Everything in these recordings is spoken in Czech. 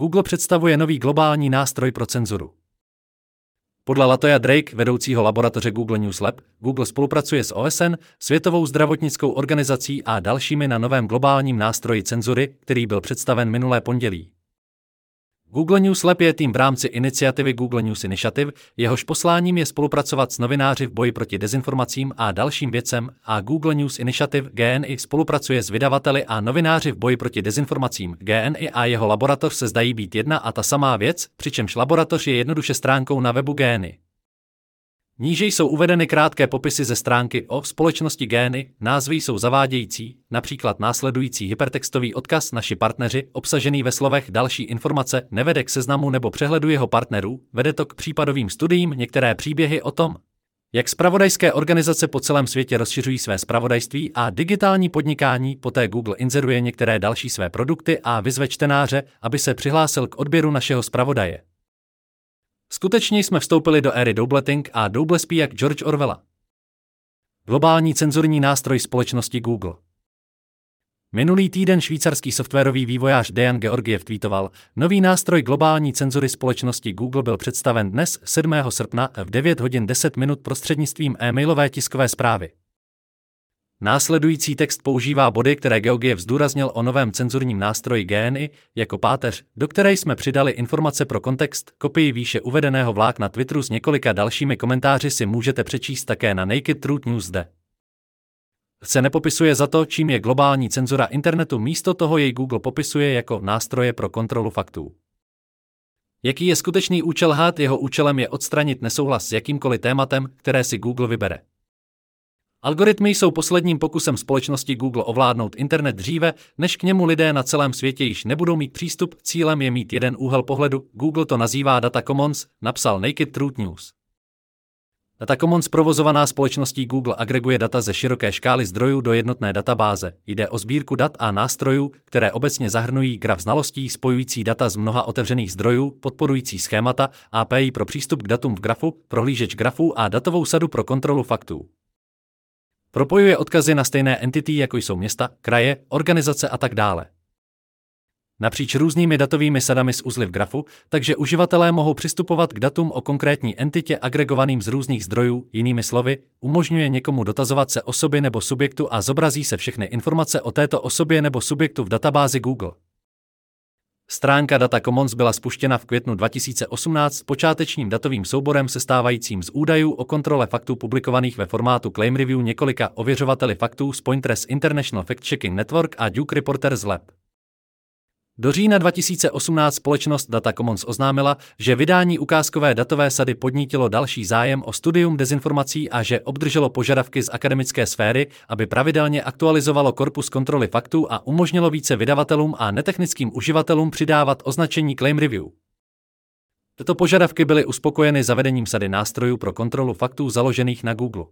Google představuje nový globální nástroj pro cenzuru. Podle Latoya Drake, vedoucího laboratoře Google News Lab, Google spolupracuje s OSN, Světovou zdravotnickou organizací a dalšími na novém globálním nástroji cenzury, který byl představen minulé pondělí. Google News Lab je tým v rámci iniciativy Google News Initiative, jehož posláním je spolupracovat s novináři v boji proti dezinformacím a dalším věcem, a Google News Initiative GNI spolupracuje s vydavateli a novináři v boji proti dezinformacím. GNI a jeho laboratoř se zdají být jedna a ta samá věc, přičemž laboratoř je jednoduše stránkou na webu GNI. Níže jsou uvedeny krátké popisy ze stránky o společnosti GNI, názvy jsou zavádějící, například následující hypertextový odkaz naši partneři, obsažený ve slovech další informace, nevede k seznamu nebo přehledu jeho partnerů, vede to k případovým studiím, některé příběhy o tom, jak zpravodajské organizace po celém světě rozšiřují své zpravodajství a digitální podnikání, poté Google inzeruje některé další své produkty a vyzve čtenáře, aby se přihlásil k odběru našeho zpravodaje. Skutečně jsme vstoupili do éry doubleting a doublespí jak George Orwella. Globální cenzurní nástroj společnosti Google. Minulý týden švýcarský softwarový vývojář Dejan Georgiev tweetoval, nový nástroj globální cenzury společnosti Google byl představen dnes 7. srpna v 9 hodin 10 minut prostřednictvím e-mailové tiskové zprávy. Následující text používá body, které Georgiev zdůraznil o novém cenzurním nástroji GNI jako páteř, do které jsme přidali informace pro kontext. Kopii výše uvedeného vlákna Twitteru s několika dalšími komentáři si můžete přečíst také na Naked Truth News zde. Se nepopisuje za to, čím je globální cenzura internetu, místo toho jej Google popisuje jako nástroje pro kontrolu faktů. Jaký je skutečný účel HAT? Jeho účelem je odstranit nesouhlas s jakýmkoliv tématem, které si Google vybere. Algoritmy jsou posledním pokusem společnosti Google ovládnout internet dříve, než k němu lidé na celém světě již nebudou mít přístup, cílem je mít jeden úhel pohledu, Google to nazývá Data Commons, napsal Naked Truth News. Data Commons provozovaná společností Google agreguje data ze široké škály zdrojů do jednotné databáze. Jde o sbírku dat a nástrojů, které obecně zahrnují graf znalostí, spojující data z mnoha otevřených zdrojů, podporující schémata, API pro přístup k datům v grafu, prohlížeč grafů a datovou sadu pro kontrolu faktů. Propojuje odkazy na stejné entity, jako jsou města, kraje, organizace a tak dále. Napříč různými datovými sadami s uzly v grafu, takže uživatelé mohou přistupovat k datům o konkrétní entitě agregovaným z různých zdrojů, jinými slovy, umožňuje někomu dotazovat se osoby nebo subjektu a zobrazí se všechny informace o této osobě nebo subjektu v databázi Google. Stránka Data Commons byla spuštěna v květnu 2018 s počátečním datovým souborem sestávajícím z údajů o kontrole faktů publikovaných ve formátu Claim Review několika ověřovateli faktů z Pointers International Fact-Checking Network a Duke Reporters Lab. Do října 2018 společnost Data Commons oznámila, že vydání ukázkové datové sady podnítilo další zájem o studium dezinformací a že obdrželo požadavky z akademické sféry, aby pravidelně aktualizovalo korpus kontroly faktů a umožnilo více vydavatelům a netechnickým uživatelům přidávat označení Claim Review. Tyto požadavky byly uspokojeny zavedením sady nástrojů pro kontrolu faktů založených na Google.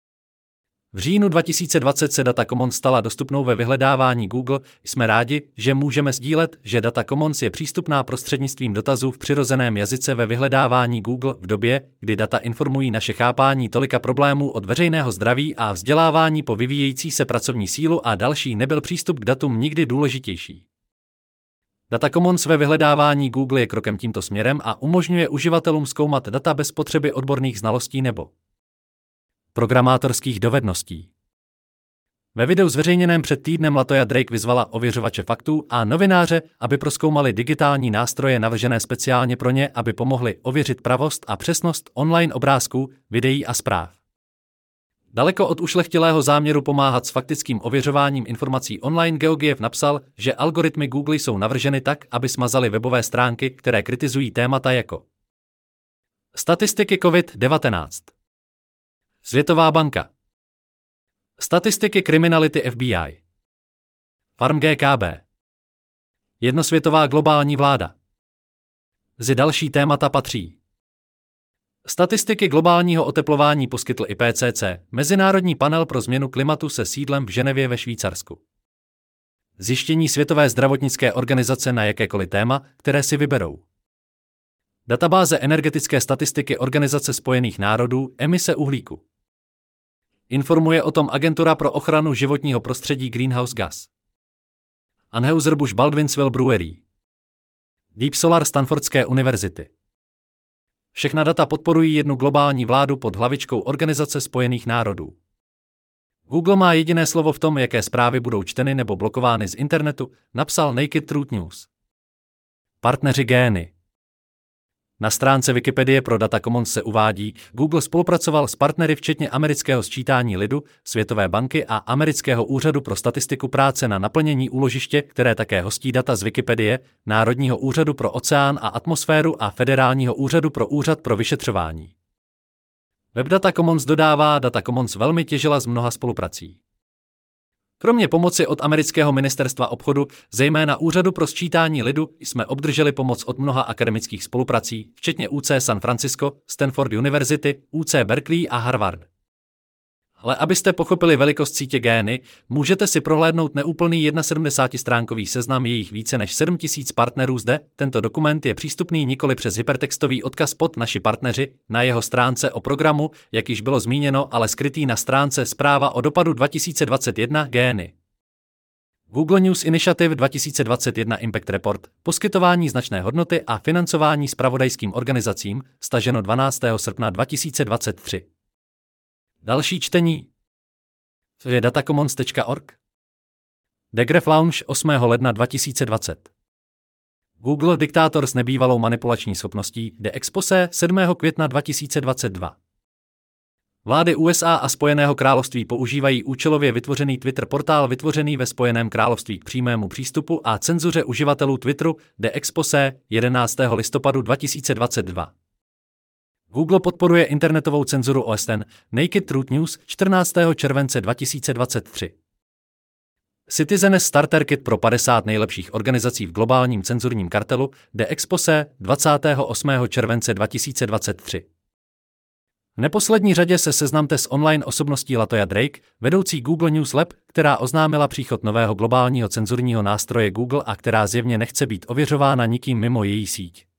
V říjnu 2020 se Data Commons stala dostupnou ve vyhledávání Google. Jsme rádi, že můžeme sdílet, že Data Commons je přístupná prostřednictvím dotazů v přirozeném jazyce ve vyhledávání Google v době, kdy data informují naše chápání tolika problémů od veřejného zdraví a vzdělávání po vyvíjející se pracovní sílu a další, nebyl přístup k datům nikdy důležitější. Data Commons ve vyhledávání Google je krokem tímto směrem a umožňuje uživatelům zkoumat data bez potřeby odborných znalostí nebo programátorských dovedností. Ve videu zveřejněném před týdnem Latoya Drake vyzvala ověřovače faktů a novináře, aby prozkoumali digitální nástroje navržené speciálně pro ně, aby pomohli ověřit pravost a přesnost online obrázků, videí a zpráv. Daleko od ušlechtilého záměru pomáhat s faktickým ověřováním informací online, Georgiev napsal, že algoritmy Google jsou navrženy tak, aby smazaly webové stránky, které kritizují témata jako statistiky COVID-19, Světová banka, statistiky kriminality FBI, Farm GKB, jednosvětová globální vláda. Mezi další témata patří statistiky globálního oteplování poskytl IPCC, Mezinárodní panel pro změnu klimatu se sídlem v Ženevě ve Švýcarsku. Zjištění Světové zdravotnické organizace na jakékoliv téma, které si vyberou. Databáze energetické statistiky Organizace spojených národů, emise uhlíku. Informuje o tom Agentura pro ochranu životního prostředí Greenhouse Gas. Anheuser-Busch Baldwinsville Brewery. Deep Solar Stanfordské univerzity. Všechna data podporují jednu globální vládu pod hlavičkou Organizace spojených národů. Google má jediné slovo v tom, jaké zprávy budou čteny nebo blokovány z internetu, napsal Naked Truth News. Partneři Gény. Na stránce Wikipedie pro Data Commons se uvádí, Google spolupracoval s partnery včetně amerického sčítání lidu, Světové banky a amerického úřadu pro statistiku práce na naplnění úložiště, které také hostí data z Wikipedie, Národního úřadu pro oceán a atmosféru a Federálního úřadu pro úřad pro vyšetřování. Web Data Commons dodává, Data Commons velmi těžila z mnoha spoluprací. Kromě pomoci od amerického ministerstva obchodu, zejména Úřadu pro sčítání lidu, jsme obdrželi pomoc od mnoha akademických spoluprací, včetně UC San Francisco, Stanford University, UC Berkeley a Harvard. Ale abyste pochopili velikost sítě Gény, můžete si prohlédnout neúplný 71stránkový seznam jejich více než 7000 partnerů zde. Tento dokument je přístupný nikoli přes hypertextový odkaz pod naši partneři, na jeho stránce o programu, jak již bylo zmíněno, ale skrytý na stránce Zpráva o dopadu 2021 Gény. Google News Initiative 2021 Impact Report, poskytování značné hodnoty a financování zpravodajským organizacím, staženo 12. srpna 2023. Další čtení. Co je datacommons.org? Degref Launch 8. ledna 2020. Google diktátor s nebývalou manipulační schopností, The Expose 7. května 2022. Vlády USA a Spojeného království používají účelově vytvořený Twitter portál vytvořený ve Spojeném království k přímému přístupu a cenzuře uživatelů Twitteru, The Expose 11. listopadu 2022. Google podporuje internetovou cenzuru OSN, Naked Truth News 14. července 2023. Citizen Starter Kit pro 50 nejlepších organizací v globálním cenzurním kartelu, The Expose 28. července 2023. V neposlední řadě se seznamte s online osobností Latoya Drake, vedoucí Google News Lab, která oznámila příchod nového globálního cenzurního nástroje Google a která zjevně nechce být ověřována nikým mimo její síť.